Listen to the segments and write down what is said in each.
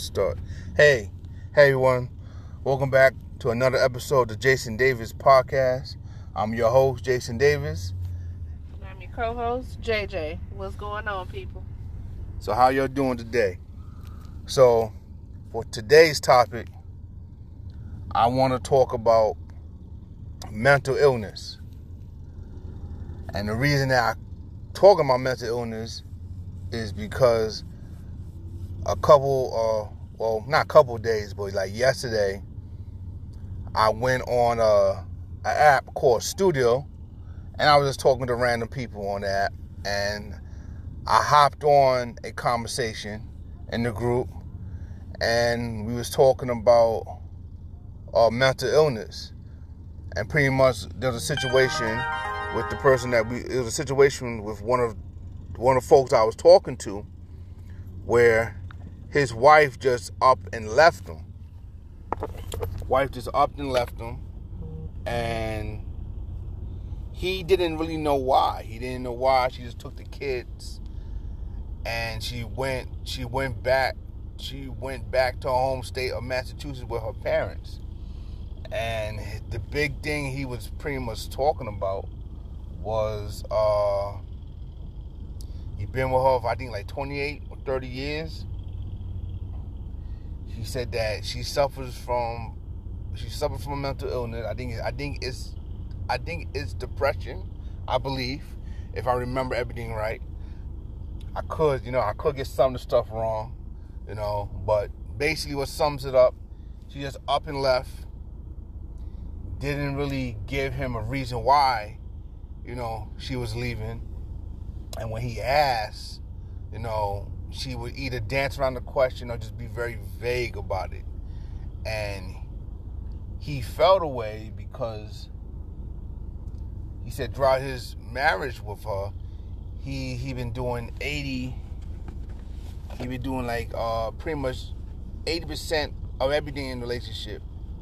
start. Hey everyone, welcome back to another episode of the Jason Davis podcast. I'm your host, Jason Davis. I'm your co-host, JJ. What's going on, people? So how y'all doing today? So for today's topic, I want to talk about mental illness. And the reason that I talk about mental illness is because not days, but like yesterday, I went on an app called Studio, and I was just talking to random people on the app, and I hopped on a conversation in the group, and we was talking about mental illness, and pretty much there was a situation with the person it was a situation with one of the folks I was talking to, where his wife just up and left him. And he didn't really know why. He didn't know why. She just took the kids and she went back to her home state of Massachusetts with her parents. And the big thing he was pretty much talking about was he's been with her for I think like 28 or 30 years. He said that she suffers from a mental illness. I think it's depression, I believe, if I remember everything right. I could get some of the stuff wrong, but basically what sums it up, she just up and left, didn't really give him a reason why, she was leaving. And when he asked, she would either dance around the question or just be very vague about it. And he felt away because he said throughout his marriage with her, he been doing like pretty much 80% of everything in the relationship.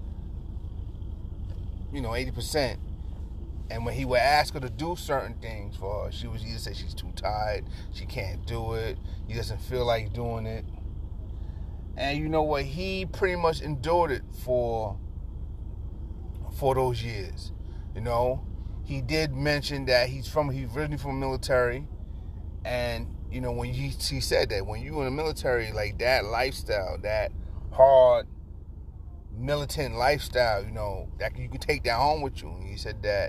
80%. And when he would ask her to do certain things for her, she would either say she's too tired, she can't do it, he doesn't feel like doing it. And you know what? He pretty much endured it for those years. He did mention that he's originally from the military. And, when he said that when you in the military, like that lifestyle, that hard militant lifestyle, that you can take that home with you. And he said that,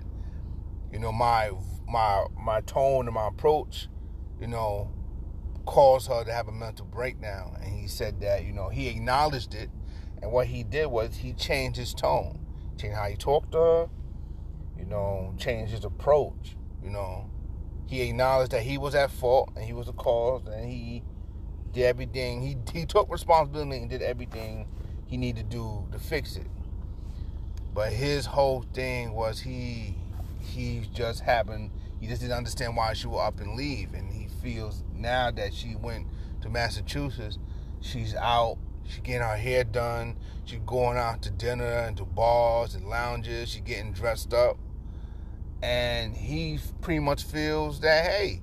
my tone and my approach, caused her to have a mental breakdown. And he said that, he acknowledged it. And what he did was he changed his tone, changed how he talked to her, changed his approach, He acknowledged that he was at fault and he was the cause, and he did everything. He took responsibility and did everything he needed to do to fix it. But his whole thing was he just didn't understand why she would up and leave. And he feels now that she went to Massachusetts, she's out, she getting her hair done, she's going out to dinner and to bars and lounges, she getting dressed up. And he pretty much feels that, hey,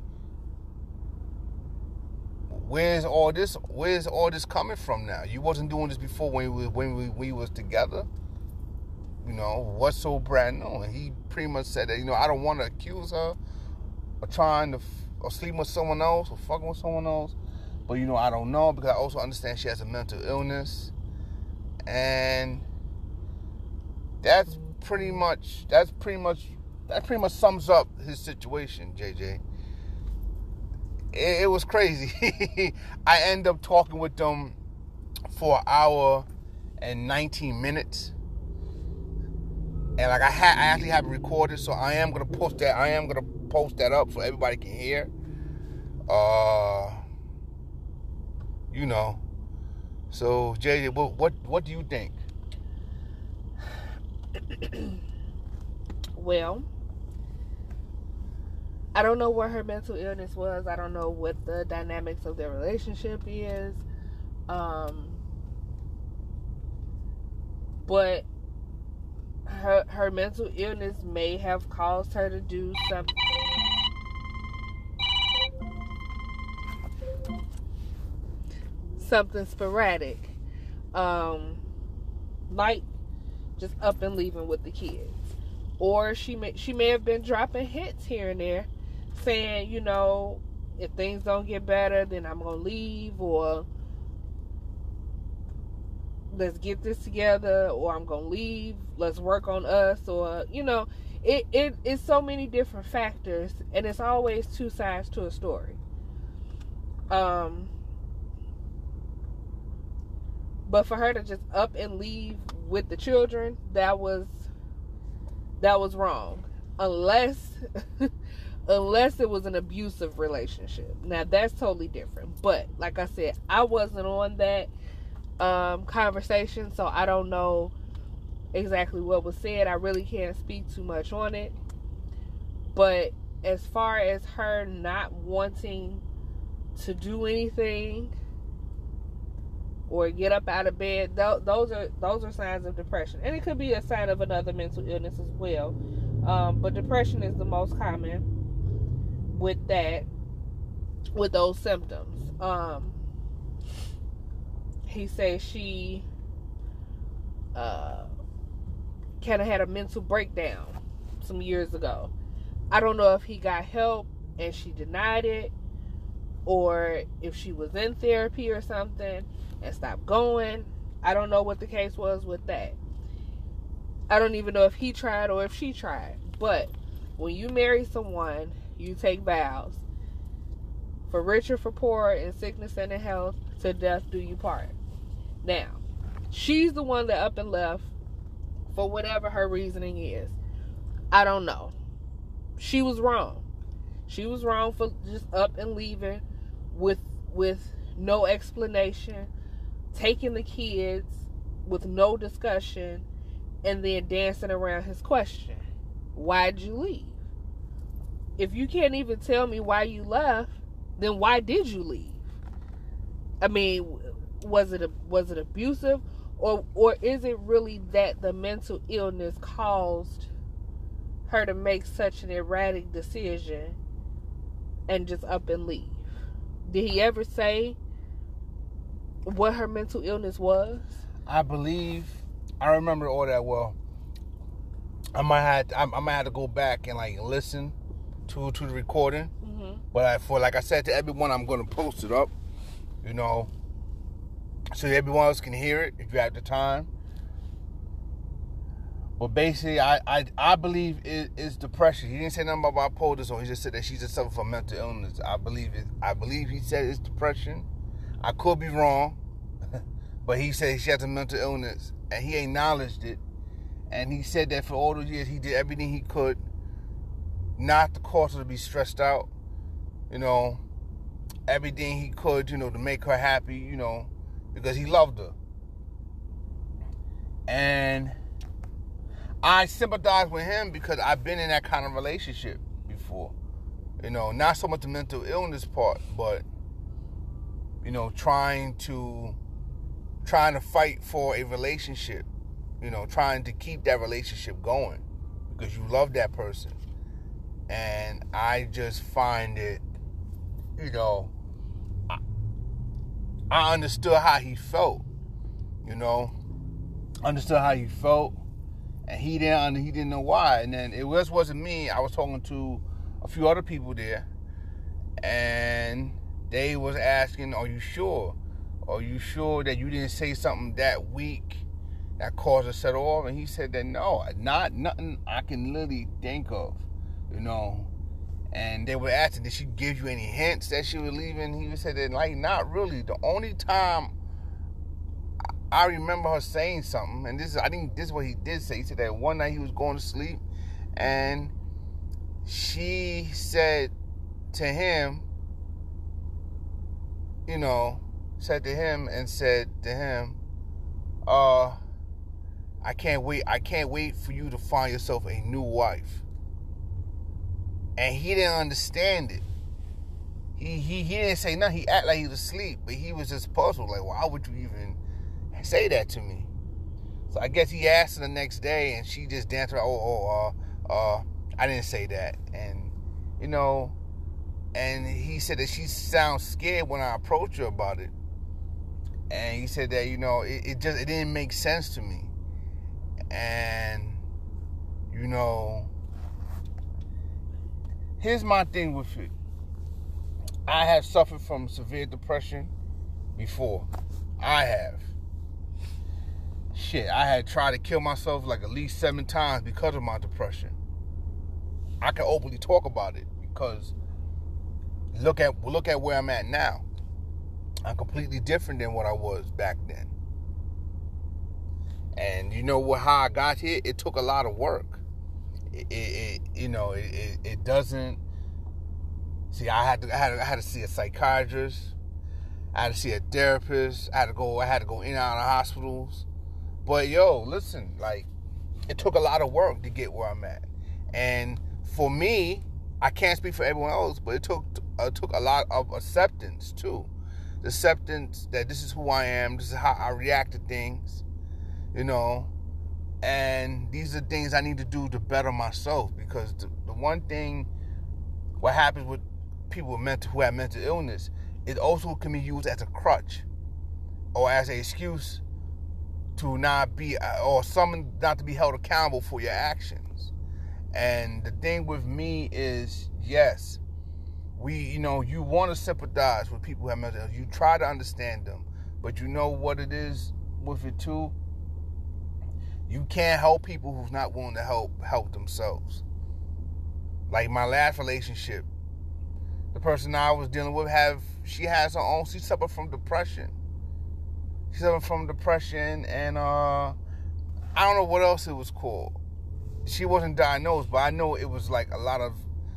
where's all this coming from now? You wasn't doing this before when we was together. What's so brand new? And he pretty much said that, I don't want to accuse her of trying to or sleeping with someone else or fucking with someone else. But, I don't know, because I also understand she has a mental illness. And that pretty much sums up his situation, JJ. It was crazy. I ended up talking with them for an hour and 19 minutes. And like I actually have it recorded, so I am gonna post that. I am gonna post that up so everybody can hear. So JJ, what do you think? Well, I don't know what her mental illness was. I don't know what the dynamics of their relationship is. But her mental illness may have caused her to do something sporadic. like just up and leaving with the kids. Or she may have been dropping hints here and there saying, you know, if things don't get better, then I'm going to leave, or let's get this together, or I'm going to leave, let's work on us, or, you know, it's so many different factors, and it's always two sides to a story. But for her to just up and leave with the children, that was wrong. Unless it was an abusive relationship. Now that's totally different. But like I said, I wasn't on that conversation, so I don't know exactly what was said. I really can't speak too much on it. But as far as her not wanting to do anything or get up out of bed, those are signs of depression, and it could be a sign of another mental illness as well. But depression is the most common with those symptoms. He says she kind of had a mental breakdown some years ago. I don't know if he got help and she denied it, or if she was in therapy or something and stopped going. I don't know what the case was with that. I don't even know if he tried or if she tried. But when you marry someone, you take vows. For richer, for poorer, in sickness and in health, to death do you part. Now, she's the one that up and left for whatever her reasoning is. I don't know. She was wrong. She was wrong for just up and leaving with no explanation, taking the kids with no discussion, and then dancing around his question. Why'd you leave? If you can't even tell me why you left, then why did you leave? I mean, was it abusive, or is it really that the mental illness caused her to make such an erratic decision and just up and leave? Did he ever say what her mental illness was? I remember all that well. I might have to go back and like listen to the recording. Mm-hmm. But like I said to everyone, I'm going to post it up, you know, so everyone else can hear it if you have the time. But basically, I believe it's depression. He didn't say nothing about bipolar disorder. He just said that she just suffered from mental illness. I believe he said it's depression. I could be wrong, but he said she has a mental illness, and he acknowledged it. And he said that for all those years, he did everything he could not to cause her to be stressed out. You know, everything he could, you know, to make her happy, you know, because he loved her. And I sympathize with him because I've been in that kind of relationship before. You know, not so much the mental illness part, but, you know, trying to fight for a relationship. You know, trying to keep that relationship going because you love that person. And I just find it, you know, I understood how he felt, you know. Understood how he felt. And he didn't know why. And then it wasn't me. I was talking to a few other people there. And they was asking, are you sure? Are you sure that you didn't say something that weak that caused her to set off? And he said that no, nothing I can literally think of, you know. And they were asking, did she give you any hints that she was leaving? He said that, like, not really. The only time I remember her saying something, and I think this is what he did say. He said that one night he was going to sleep, and she said to him, you know, said to him, I can't wait for you to find yourself a new wife. And he didn't understand it. He didn't say nothing. He acted like he was asleep, but he was just puzzled. Like, why would you even say that to me? So I guess he asked her the next day, and she just danced around, I didn't say that. And, you know, and he said that she sounds scared when I approach her about it. And he said that, it didn't make sense to me. And, here's my thing with it. I have suffered from severe depression before. I have. Shit, I had tried to kill myself like at least 7 times because of my depression. I can openly talk about it because look at where I'm at now. I'm completely different than what I was back then. And how I got here? It took a lot of work. It doesn't. See, I had to see a psychiatrist. I had to see a therapist. I had to go in and out of hospitals. But listen, like, it took a lot of work to get where I'm at. And for me, I can't speak for everyone else, but it took a lot of acceptance too. The acceptance that this is who I am, this is how I react to things, and these are things I need to do to better myself. Because the one thing, what happens with people who have mental illness, it also can be used as a crutch or as an excuse to not be, or someone not to be held accountable for your actions. And the thing with me is, yes, you want to sympathize with people who have mental illness. You try to understand them. But you know what it is with it too? You can't help people who's not willing to help themselves. Like my last relationship, the person I was dealing with, she suffered from depression. She suffered from depression, and I don't know what else it was called. She wasn't diagnosed, but I know it was like a lot of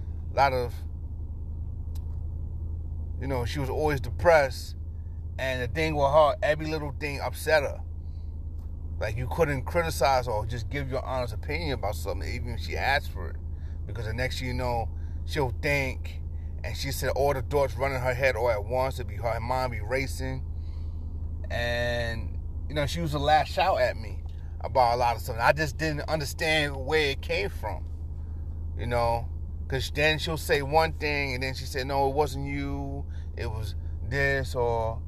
she was always depressed, and the thing with her, every little thing upset her. Like, you couldn't criticize her or just give your honest opinion about something, even if she asked for it. Because the next thing you know, she'll think, and she said all the thoughts running her head all at once. Her mind be racing. And, she was to lash out at me about a lot of stuff. I just didn't understand where it came from, Because then she'll say one thing, and then she said, no, it wasn't you, it was this, or,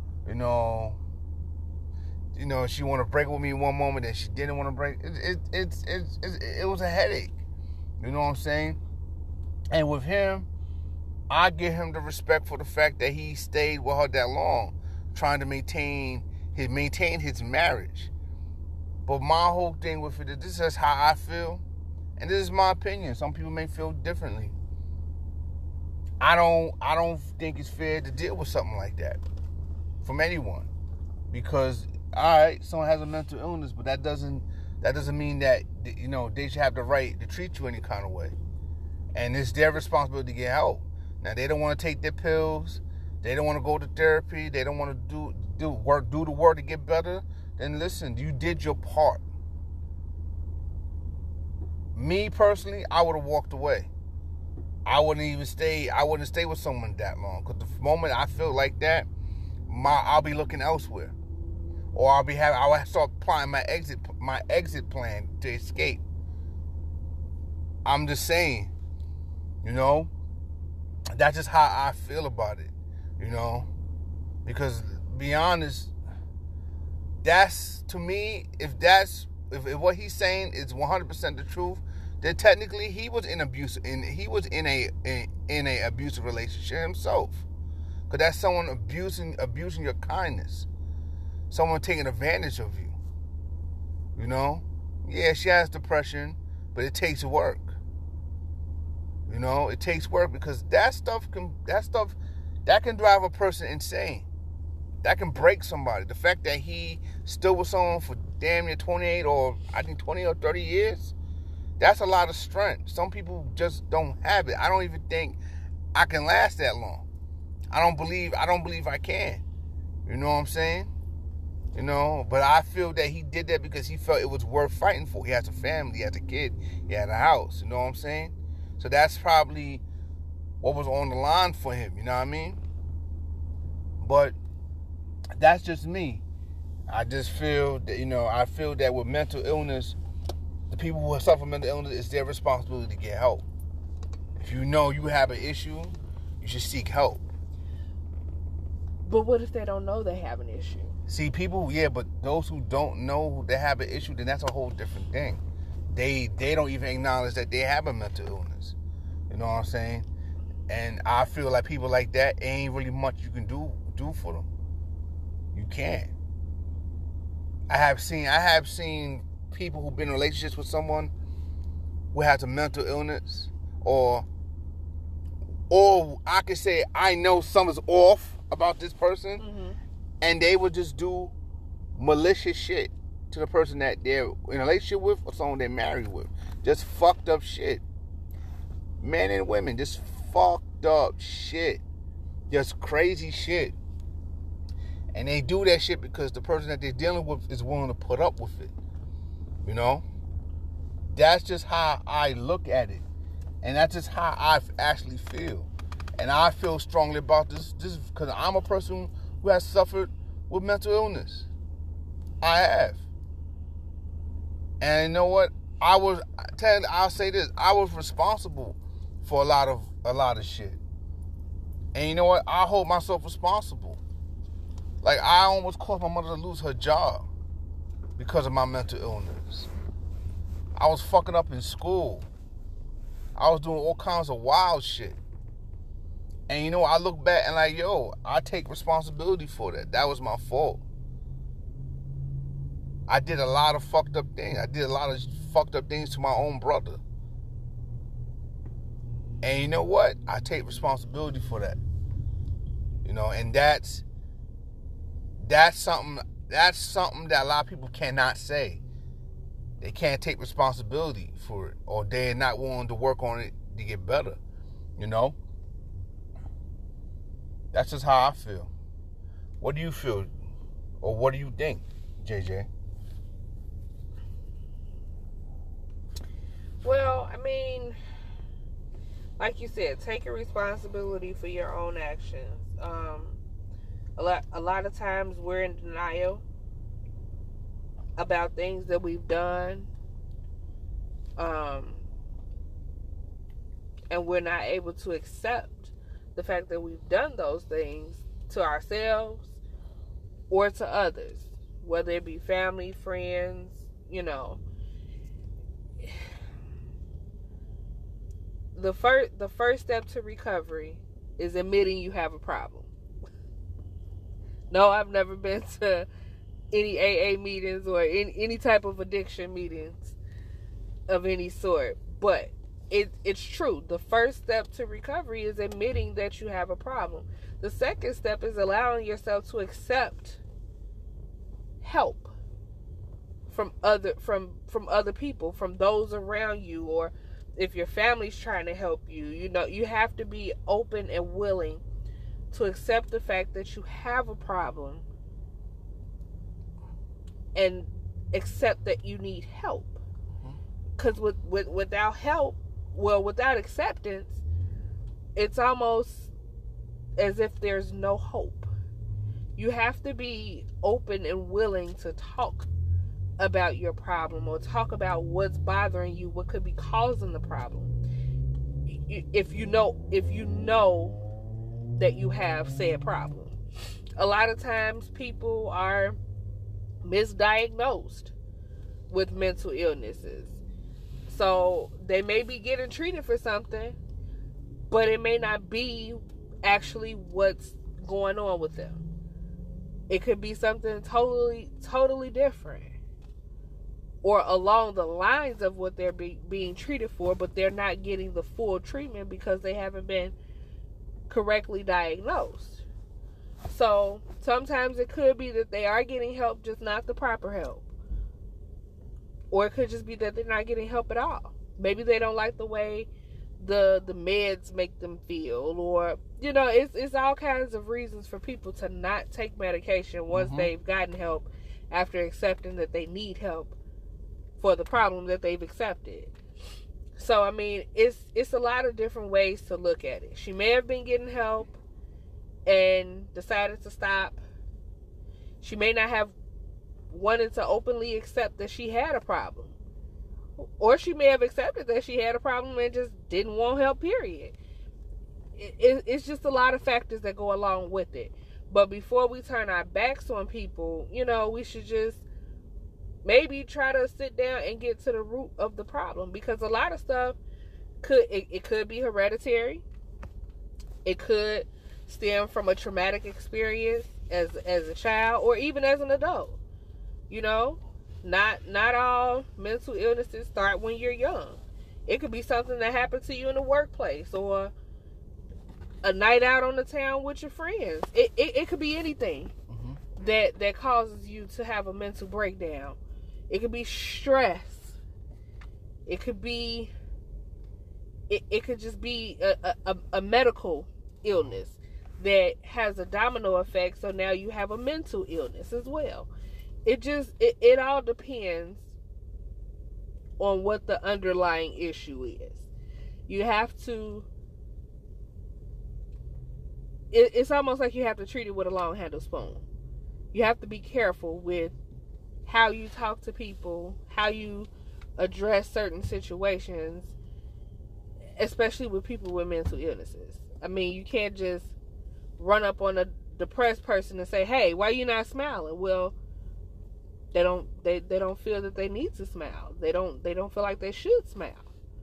she want to break with me one moment, and she didn't want to break. It was a headache. You know what I'm saying? And with him, I give him the respect for the fact that he stayed with her that long, trying to maintain his marriage. But my whole thing with it, this is how I feel, and this is my opinion. Some people may feel differently. I don't think it's fair to deal with something like that from anyone, because all right, someone has a mental illness, but that doesn't mean that they should have the right to treat you any kind of way. And it's their responsibility to get help. Now, they don't want to take their pills. They don't want to go to therapy. They don't want to do the work to get better. Then listen, you did your part. Me personally, I would have walked away. I wouldn't stay with someone that long. Because the moment I feel like that, I'll be looking elsewhere. Or I'll start applying my exit plan to escape. I'm just saying, that's just how I feel about it, because be honest, that's, to me, if what he's saying is 100% the truth, then technically he was in a abusive relationship himself, because that's someone abusing your kindness, someone taking advantage of you. Yeah, she has depression, but it takes work. It takes work, because that stuff can drive a person insane. That can break somebody. The fact that he still with someone for damn near 28 or I think 20 or 30 years, that's a lot of strength. Some people just don't have it. I don't even think I can last that long. I don't believe I can. You know what I'm saying? But I feel that he did that because he felt it was worth fighting for. He has a family, he has a kid, he had a house. You know what I'm saying? So that's probably what was on the line for him, you know what I mean? But that's just me. I just feel that, with mental illness, the people who suffer from mental illness, it's their responsibility to get help. If you know you have an issue, you should seek help. But what if they don't know they have an issue? See, people, yeah, but those who don't know they have an issue, then that's a whole different thing. They don't even acknowledge that they have a mental illness. You know what I'm saying? And I feel like people like that ain't really much you can do for them. You can't. I have seen people who've been in relationships with someone who has a mental illness, or I could say I know something's off about this person, Mm-hmm. and they would just do malicious shit to the person that they're in a relationship with or someone they're married with. Just fucked up shit. Men and women, just fucked up shit. Just crazy shit. And they do that shit because the person that they're dealing with is willing to put up with it. You know? That's just how I look at it. And that's just how I actually feel. And I feel strongly about this because I'm a person who has suffered with mental illness. I have. And you know what? I'll say this. I was responsible for a lot of shit. And you know what? I hold myself responsible. Like, I almost caused my mother to lose her job because of my mental illness. I was fucking up in school. I was doing all kinds of wild shit. And you know, I look back and like, yo, I take responsibility for that. That was my fault. I did a lot of fucked up things. I did a lot of fucked up things to my own brother. And you know what? I take responsibility for that. You know, and that's something that a lot of people cannot say. They can't take responsibility for it, or they're not willing to work on it to get better. You know? That's just how I feel. What do you feel? Or what do you think, JJ? Well, I mean, like you said, taking responsibility for your own actions. A lot of times we're in denial about things that we've done, and we're not able to accept the fact that we've done those things to ourselves or to others, whether it be family, friends, you know. The first step to recovery is admitting you have a problem. No, I've never been to any AA meetings or any type of addiction meetings of any sort, but it's true. The first step to recovery is admitting that you have a problem. The second step is allowing yourself to accept help from other people, from those around you, or if your family's trying to help you. You know, you have to be open and willing to accept the fact that you have a problem and accept that you need help. Because without help, without acceptance, it's almost as if there's no hope. You have to be open and willing to talk about your problem, or talk about what's bothering you, what could be causing the problem. If you know that you have said problem. A lot of times people are misdiagnosed with mental illnesses. So they may be getting treated for something, but it may not be actually what's going on with them. It could be something totally different, or along the lines of what they're being treated for, but they're not getting the full treatment because they haven't been correctly diagnosed. So sometimes it could be that they are getting help, just not the proper help. Or it could just be that they're not getting help at all. Maybe they don't like the way the meds make them feel, or, you know, it's all kinds of reasons for people to not take medication once they've gotten help, after accepting that they need help for the problem that they've accepted. So, I mean, it's a lot of different ways to look at it. She may have been getting help and decided to stop. She may not have wanted to openly accept that she had a problem. Or she may have accepted that she had a problem and just didn't want help, period. It's just a lot of factors that go along with it. But before we turn our backs on people, we should just maybe try to sit down and get to the root of the problem, because a lot of stuff could be hereditary. It could stem from a traumatic experience as a child or even as an adult. Not all mental illnesses start when you're young. It could be something that happened to you in the workplace or a night out on the town with your friends. It could be anything that causes you to have a mental breakdown. It could be stress. It could be it could just be a medical illness that has a domino effect, so now you have a mental illness as well. It all depends on what the underlying issue is. You have to, it's almost like you have to treat it with a long handle spoon. You have to be careful with how you talk to people, how you address certain situations, especially with people with mental illnesses. I mean, you can't just run up on a depressed person and say, "Hey, why are you not smiling?" Well, they don't feel that they need to smile. They don't feel like they should smile.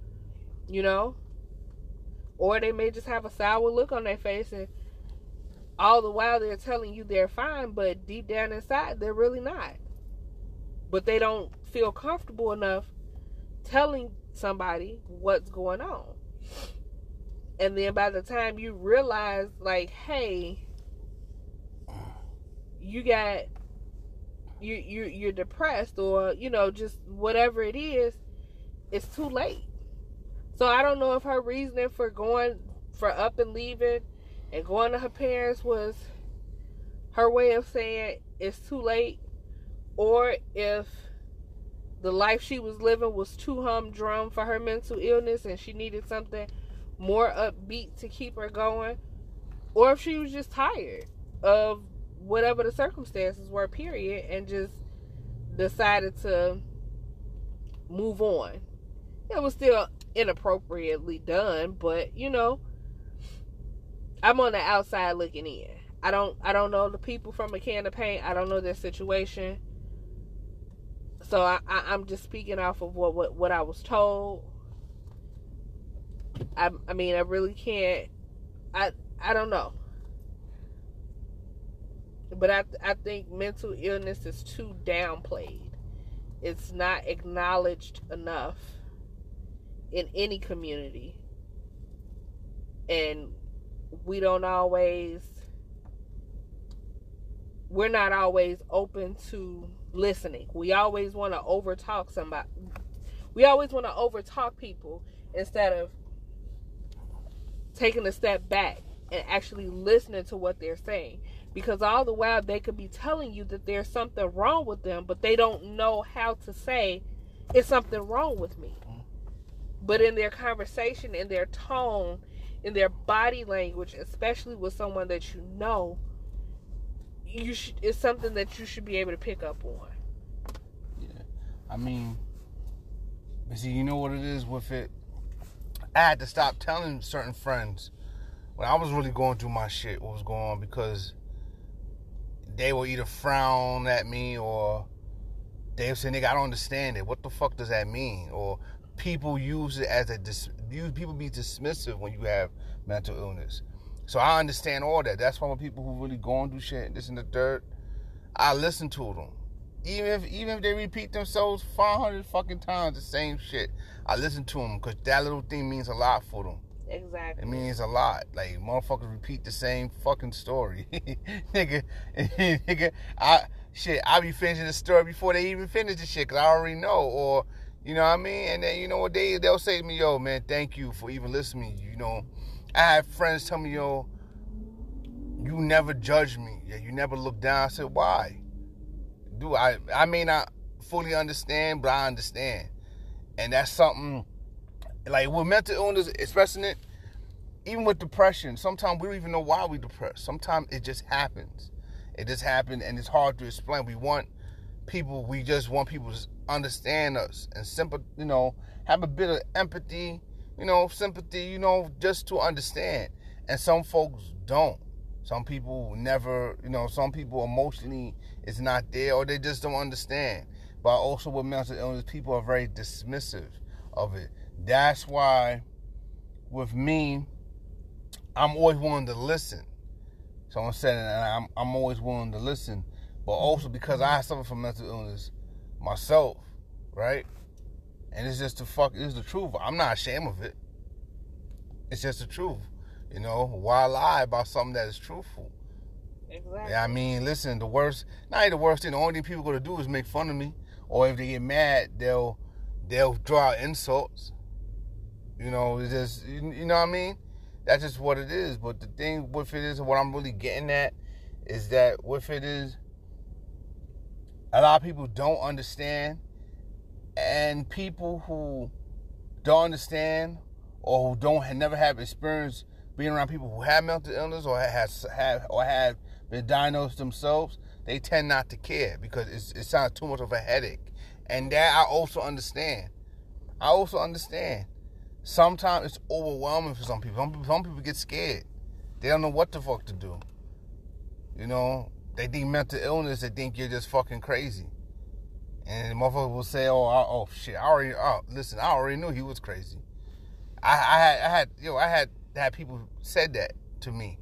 Or they may just have a sour look on their face, and all the while they're telling you they're fine, but deep down inside they're really not. But they don't feel comfortable enough telling somebody what's going on. And then by the time you realize, like, hey, you're depressed, or just whatever it is, it's too late. So I don't know if her reasoning for up and leaving and going to her parents was her way of saying it's too late, or if the life she was living was too humdrum for her mental illness and she needed something more upbeat to keep her going, or if she was just tired of whatever the circumstances were, period, and just decided to move on. It was still inappropriately done, but I'm on the outside looking in. I don't know the people from a can of paint. I don't know their situation, so I'm just speaking off of what I was told. I mean, I really can't. I don't know. But I think mental illness is too downplayed. It's not acknowledged enough in any community. And we're not always open to listening. We always want to overtalk somebody. We always want to overtalk people instead of taking a step back and actually listening to what they're saying. Because all the while they could be telling you that there's something wrong with them, but they don't know how to say, it's something wrong with me. But in their conversation, in their tone, in their body language, especially with someone that it's something that you should be able to pick up on. Yeah. I mean, but see, you know what it is with it? I had to stop telling certain friends when I was really going through my shit, what was going on, because they will either frown at me or they will say, "Nigga, I don't understand it. What the fuck does that mean?" Or people use it as people be dismissive when you have mental illness. So I understand all that. That's why when people who really going through shit, this and the third, I listen to them. Even if they repeat themselves 500 fucking times the same shit, I listen to them because that little thing means a lot for them. Exactly. It means a lot. Like, motherfuckers repeat the same fucking story. nigga, I be finishing the story before they even finish the shit because I already know. Or, you know what I mean? And then, you know what, they'll say to me, "Yo, man, thank you for even listening." I have friends tell me, "Yo, you never judge me. You never look down." I said, "Why?" Dude, I may not fully understand, but I understand. And that's something, like with mental illness, especially even with depression, sometimes we don't even know why we're depressed. Sometimes it just happens. It just happened, and it's hard to explain. We just want people to understand us and have a bit of empathy, sympathy, just to understand. And some folks don't. Some people never, some people emotionally is not there, or they just don't understand. But also with mental illness, people are very dismissive of it. That's why with me, I'm always willing to listen. So I'm saying, and I'm always willing to listen. But also because I suffer from mental illness myself, right? And it's just it's the truth. I'm not ashamed of it. It's just the truth. Why lie about something that is truthful? Exactly. I mean, listen, not the worst thing. The only thing people are going to do is make fun of me. Or if they get mad, they'll draw out insults. It's just, you know what I mean? That's just what it is. But the thing with it is, what I'm really getting at is that with it is, a lot of people don't understand. And people who don't understand or who never have experience being around people who have mental illness or have been diagnosed themselves, they tend not to care because it sounds too much of a headache. And that I also understand. Sometimes it's overwhelming for some people. Some people get scared. They don't know what the fuck to do. They think mental illness, they think you're just fucking crazy. And the motherfucker will say, oh shit, I already knew he was crazy. I had people said that to me,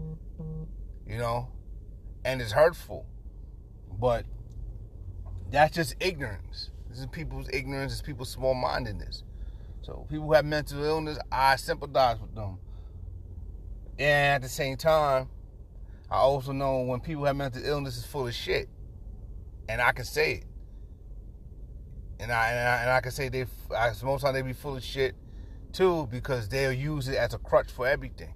and it's hurtful, but that's just ignorance. This is people's ignorance. It's people's small-mindedness. So people who have mental illness, I sympathize with them. And at the same time, I also know when people have mental illness, it's full of shit, and I can say it. And I can say most time they be full of shit too, because they'll use it as a crutch for everything.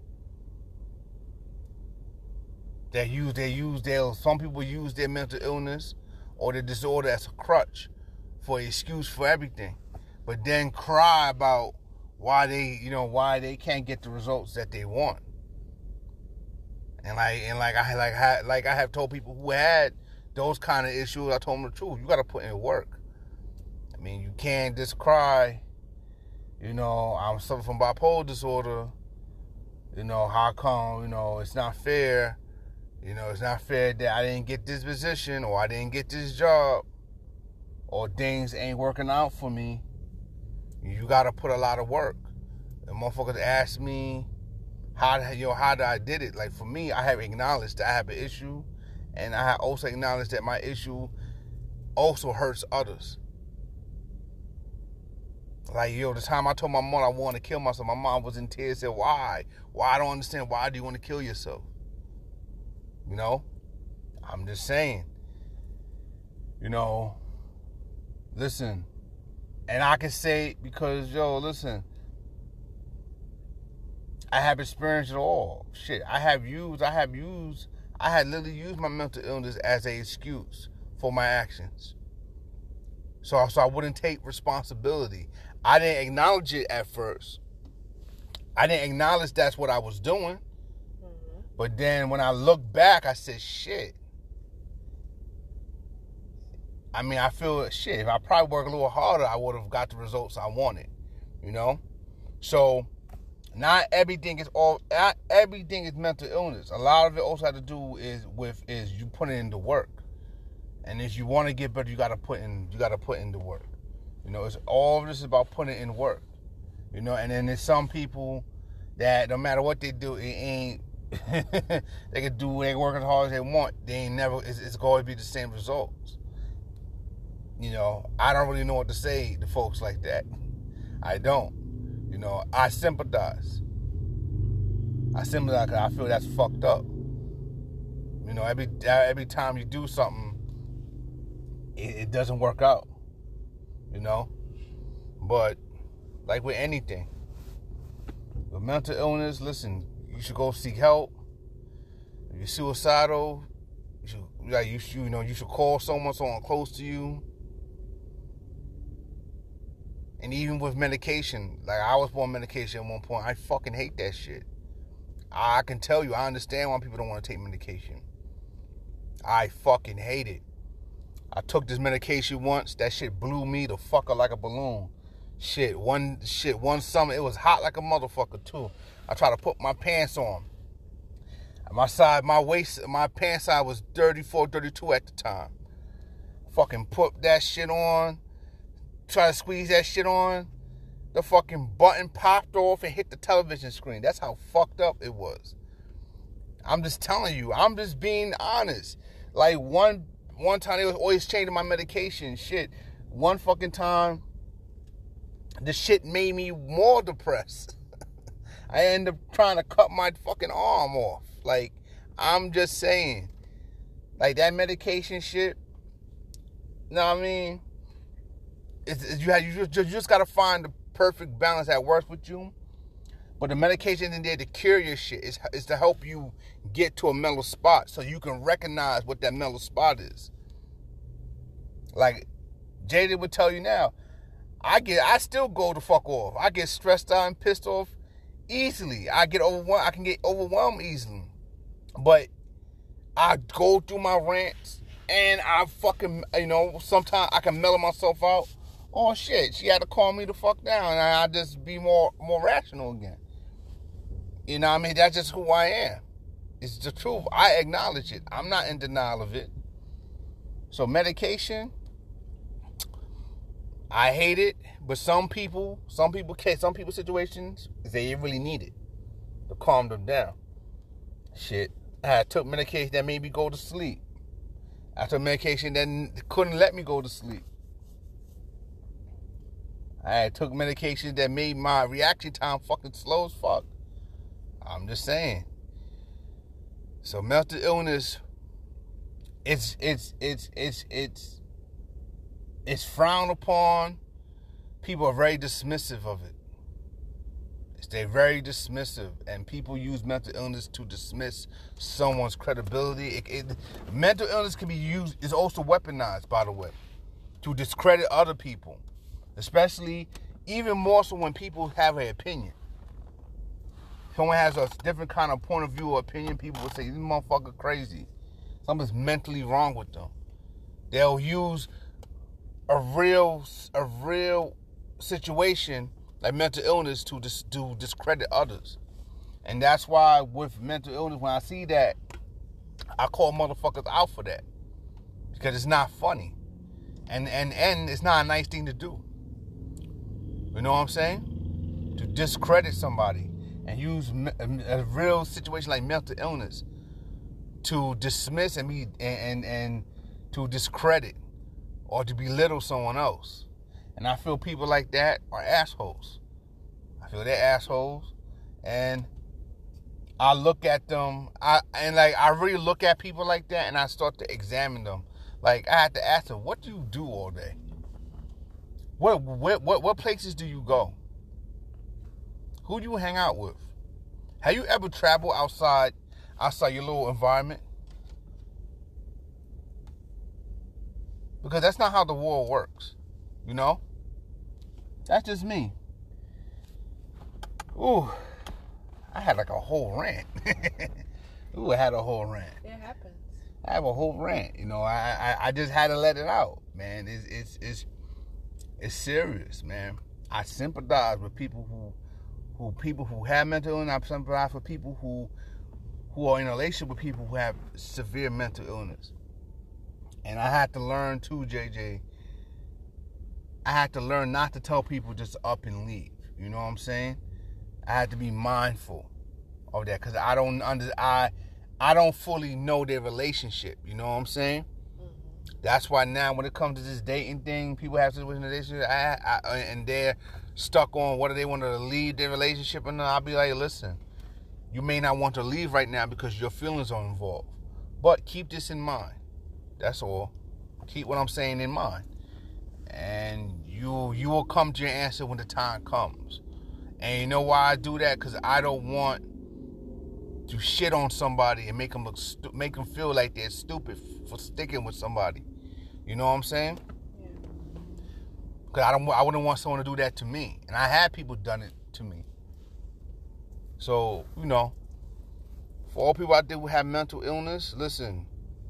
Some people use their mental illness or their disorder as a crutch for an excuse for everything, but then cry about why they can't get the results that they want. And I have told people who had those kind of issues, I told them the truth. You got to put in work. I mean, you can't just cry, I'm suffering from bipolar disorder, how come, it's not fair, it's not fair that I didn't get this position, or I didn't get this job, or things ain't working out for me. You got to put a lot of work. And motherfuckers ask me how I did it. Like, for me, I have acknowledged that I have an issue, and I have also acknowledged that my issue also hurts others. Like, the time I told my mom I wanted to kill myself, my mom was in tears, said, why? Why? I don't understand. Why do you want to kill yourself? I'm just saying, listen, and I can say, because, listen, I have experienced it all. Shit, I had literally used my mental illness as an excuse for my actions. So I wouldn't take responsibility. I didn't acknowledge it at first. I didn't acknowledge that's what I was doing. Mm-hmm. But then when I look back, I said, shit. I mean, I feel, shit, if I probably worked a little harder, I would have got the results I wanted. So not everything is mental illness. A lot of it also has to do is you putting in the work. And if you want to get better, you gotta put in the work. It's all of this is about putting in work. And then there's some people that no matter what they do, it ain't they can work as hard as they want. They ain't never it's going to be the same results. I don't really know what to say to folks like that. I don't. I sympathize. Because I feel that's fucked up. Every time you do something, it doesn't work out, but like with anything, with mental illness, listen, you should go seek help. If you're suicidal, you should call someone close to you. And even with medication, like I was on medication at one point, I fucking hate that shit. I can tell you, I understand why people don't want to take medication. I fucking hate it. I took this medication once. That shit blew me the fuck up like a balloon. One summer, it was hot like a motherfucker too. I tried to put my pants on. My waist, my pants size was 34, 32 at the time. Fucking put that shit on, try to squeeze that shit on. The fucking button popped off and hit the television screen. That's how fucked up it was. I'm just telling you. I'm just being honest. Like one time they was always changing my medication. Shit. One fucking time, the shit made me more depressed. I ended up trying to cut my fucking arm off. Like, I'm just saying. Like, that medication shit, you know what I mean? You just got to find the perfect balance that works with you. But the medication isn't there to cure your shit. It's to help you get to a mellow spot so you can recognize what that mellow spot is. Like Jada would tell you now, I still go the fuck off. I get stressed out and pissed off easily. I can get overwhelmed easily. But I go through my rants and I fucking, sometimes I can mellow myself out. Oh shit, she had to calm me the fuck down and I just be more rational again. You know what I mean? That's just who I am. It's the truth. I acknowledge it. I'm not in denial of it. So medication, I hate it, but some people situations, they really need it to calm them down. Shit, I took medication that made me go to sleep. I took medication that couldn't let me go to sleep. I took medication that made my reaction time fucking slow as fuck. I'm just saying. So mental illness, it's frowned upon. People are very dismissive of it. They're very dismissive, and people use mental illness to dismiss someone's credibility. Mental illness can be used, is also weaponized, by the way, to discredit other people, especially even more so when people have an opinion. Someone has a different kind of point of view or opinion, people will say, this motherfucker crazy. Something's mentally wrong with them. They'll use a real situation like mental illness to discredit others. And that's why with mental illness, when I see that, I call motherfuckers out for that. Because it's not funny. And it's not a nice thing to do. You know what I'm saying? To discredit somebody and use a real situation like mental illness to dismiss and to discredit or to belittle someone else. And I feel people like that are assholes. I feel they're assholes. And I look at them, I really look at people like that and I start to examine them. Like, I had to ask them, what do you do all day? What places do you go? Who do you hang out with? Have you ever traveled outside your little environment? Because that's not how the world works. You know? That's just me. Ooh. I had like a whole rant. Ooh, I had a whole rant. It happens. I have a whole rant. You know, I just had to let it out, man. It's serious, man. I sympathize with people who have mental illness. I sympathize with people who are in a relationship with people who have severe mental illness. And I had to learn too, JJ. I had to learn not to tell people just up and leave. You know what I'm saying? I had to be mindful of that because I don't fully know their relationship. You know what I'm saying? Mm-hmm. That's why now when it comes to this dating thing, people have situations in relationship and they're stuck on whether they want to leave their relationship or not. I'll be like, listen, you may not want to leave right now because your feelings are involved. But keep this in mind. That's all. Keep what I'm saying in mind. And you will come to your answer when the time comes. And you know why I do that? Because I don't want to shit on somebody and make them feel like they're stupid for sticking with somebody. You know what I'm saying? Yeah. Because I wouldn't want someone to do that to me. And I had people done it to me. So, you know, for all people out there who have mental illness, listen.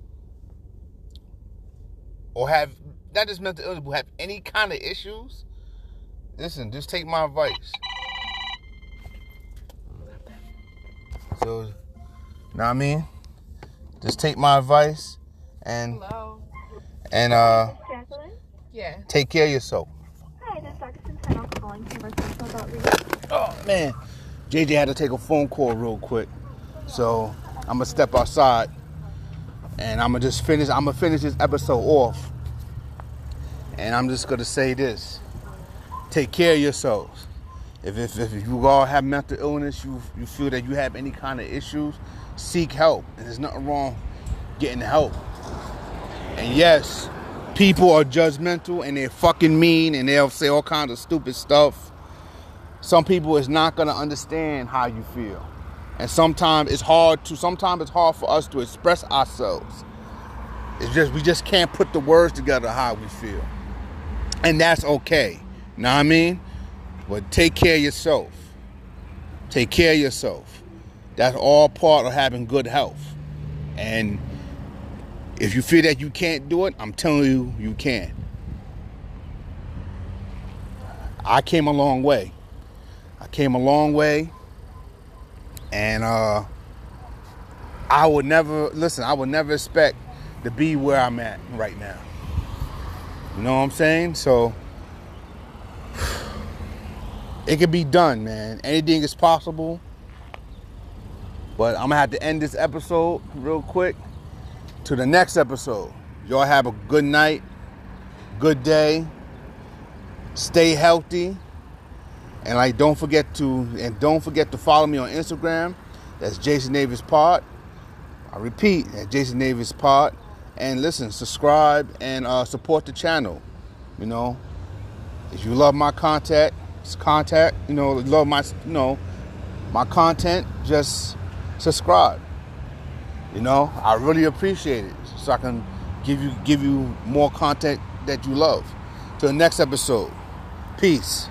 Or have, not just mental illness, but have any kind of issues, listen, just take my advice. So Know what I mean? Just take my advice and Hello. Jacqueline? Yeah. take care of yourself. Hi, this is Dr. Centeno calling from Residential Adult Rehab. Oh man, JJ had to take a phone call real quick, so I'm gonna step outside and I'm gonna finish this episode off, and I'm just gonna say this: take care of yourselves. If you all have mental illness, you feel that you have any kind of issues, seek help. And there's nothing wrong getting help. And yes, people are judgmental and they're fucking mean and they'll say all kinds of stupid stuff. Some people is not gonna understand how you feel. And sometimes it's hard for us to express ourselves. We just can't put the words together how we feel. And that's okay. Know what I mean? But take care of yourself. Take care of yourself. That's all part of having good health. And if you feel that you can't do it, I'm telling you, you can. I came a long way. And I would never expect to be where I'm at right now. You know what I'm saying? So it can be done, man. Anything is possible. But I'm going to have to end this episode real quick. To the next episode. Y'all have a good night. Good day. Stay healthy. And don't forget to follow me on Instagram. That's Jason Davis Pod. I repeat, that's Jason Davis Pod. And listen, subscribe and support the channel. You know, if you love my content, love my content, just subscribe. You know, I really appreciate it, so I can give you more content that you love. Till the next episode. Peace.